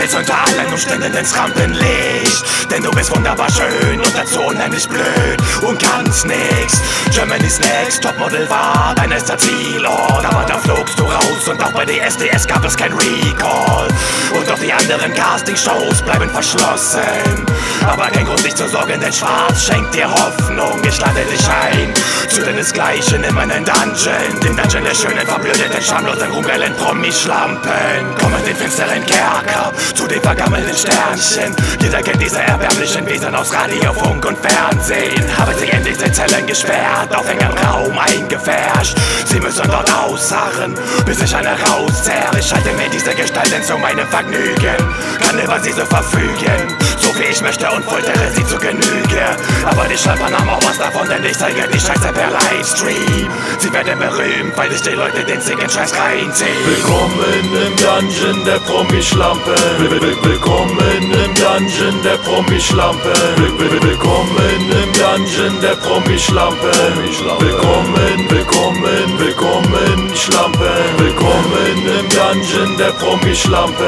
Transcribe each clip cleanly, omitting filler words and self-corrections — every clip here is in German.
Willst unter allen Umständen ins Rampenlicht, denn du bist wunderbar schön und dazu unheimlich blöd und kannst nix. Germany's Next Topmodel war dein erster Zielort, aber da flogst du raus und auch bei DSDS gab es kein Recall. Und auch die anderen Castingshows bleiben verschlossen, aber kein Grund dich zu sorgen, denn Schwarz schenkt dir Hoffnung. Ich lade dich ein zu deinesgleichen in meinen Dungeon, den Dungeon der schönen, verblödeten, schamlosen, rumgeilen Promischlampen. Komm in den finsteren Kerker zu den vergammelten Sternchen. Jeder kennt diese erbärmlichen Wesen aus Radio, Funk und Fernsehen. Haben sie in diese Zellen gesperrt, auf engem Raum eingefärscht. Sie müssen dort ausharren, bis ich eine rauszerr. Ich halte mir diese Gestalten zu meinem Vergnügen, kann über sie so verfügen, so wie ich möchte, und foltere sie zu Genüge. Aber die Schlampen haben auch was davon, denn ich zeige die Scheiße per Livestream. Sie werden berühmt, weil ich die Leute den zicken Scheiß reinzieh. Willkommen im Dungeon der Promischlampe. Willkommen im Dungeon der Promischlampe. Willkommen im Dungeon der Promischlampe. Willkommen, willkommen, willkommen, Schlampe. Willkommen im Dungeon der Promischlampe.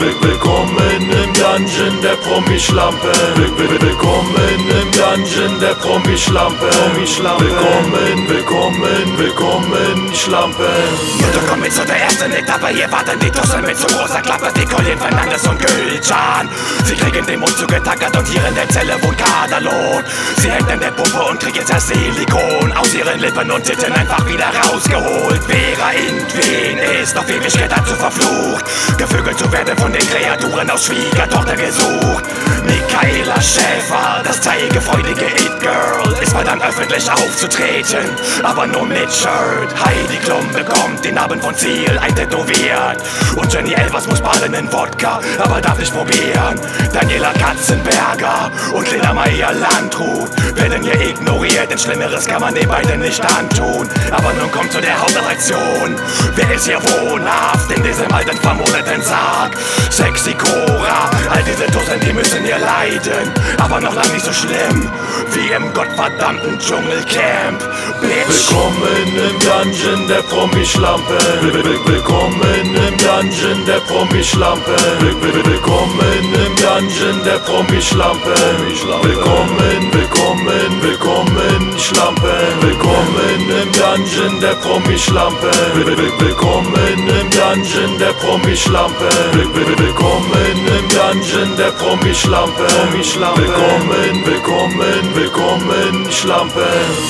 Willkommen im Dungeon der Promischlampe. Willkommen im Dungeon der Promischlampe. Willkommen, willkommen, willkommen, Schlampe. Ja, da kommen wir zu der ersten Etappe. Hier warten die Tussen mit zu großer Klappe wie Colin Fernandes und Gülcan. Sie kriegen den Mund zugetackert und hier in der Zelle wohnt Kaderlohn. Sie hängt in der Pumpe und kriegt jetzt das Silikon aus ihren Lippen und Titten einfach wieder rausgeholt. Vera Intwen ist auf Ewigkeit dazu verflucht, gevögelt zu werden von den Kreaturen aus Schwiegertochter gesucht. Michaela Schäfer, das zeigefreudige It-Girl, ist verdammt öffentlich aufzutreten, aber nur mit Shirt. Heidi Klum bekommt den Namen von Ziel eintätowiert und Jenny Elvers muss baden in Wodka, aber darf nicht probieren. Daniela Katzenberger und Lena Meyer-Landrut werden hier ignoriert, denn Schlimmeres kann man den beiden nicht antun. Aber nun kommt zu der Hauptattraktion. Wer ist hier wohnhaft in diesem alten vermodeten Sarg? Sexy Cora, all diese Tussen, die müssen hier leiden, aber noch lang nicht so schlimm wie im gottverdammten Dschungelcamp. Bitch. Willkommen im Dungeon der Promischlampe. Willkommen im Dungeon der Promischlampe. Willkommen im Dungeon der Promischlampe. Willkommen, willkommen, willkommen, Schlampe. Willkommen im Dungeon der Promischlampe. Willkommen im Dungeon der Promischlampe. Willkommen im Dungeon der Promischlampe. Willkommen, willkommen, willkommen, Schlampe.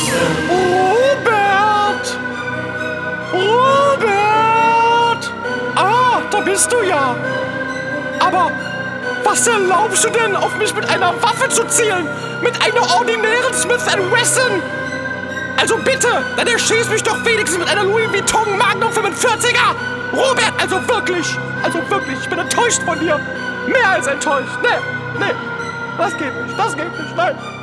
Robert! Robert! Ah, da bist du ja. Aber was erlaubst du denn, auf mich mit einer Waffe zu zielen? Mit einer ordinären Smith & Wesson? Also bitte, dann erschieß mich doch wenigstens mit einer Louis Vuitton Magnum 45er! Robert, also wirklich, ich bin enttäuscht von dir. Mehr als enttäuscht. Nee, das geht nicht, nein.